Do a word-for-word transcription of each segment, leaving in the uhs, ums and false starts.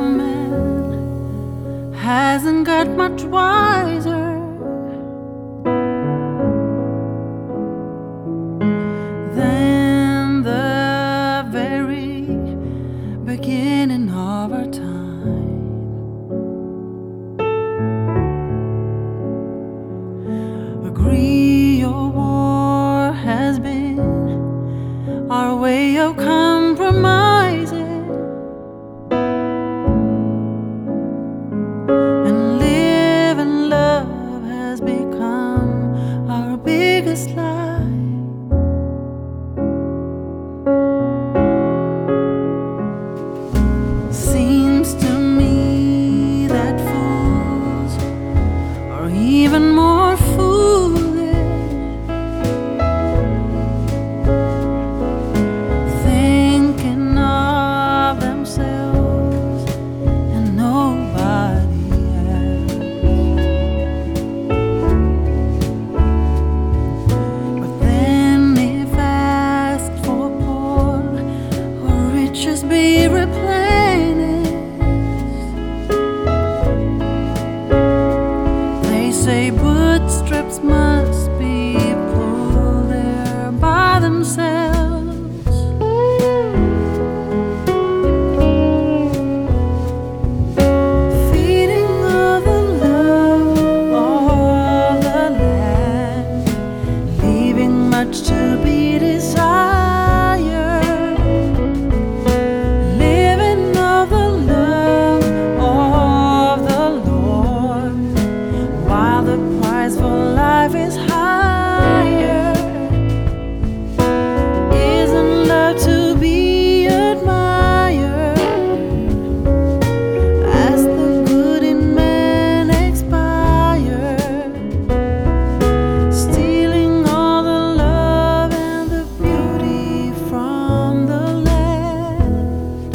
man hasn't got much wiser than the very beginning of our time. Agree or war has been our way of compromising, and live and love has become our biggest lie. Seems to me that fools are even more foolish, thinking of themselves and nobody else. But then if asked for poor or riches be replenished, they say bootstraps must be pulled there by themselves. Feeding of the love of the land, leaving much to be desired. Living of the love of the Lord, while the price for life is higher. Isn't love to be admired as the good in man expire, stealing all the love and the beauty from the land?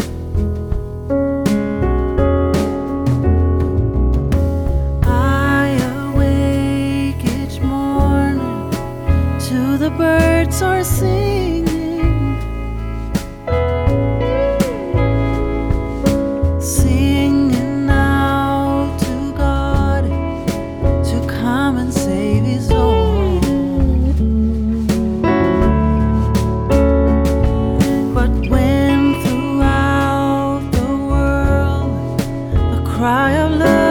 I awake each morning to the birds are singing, singing out to God to come and save his own. But when throughout the world the cry of love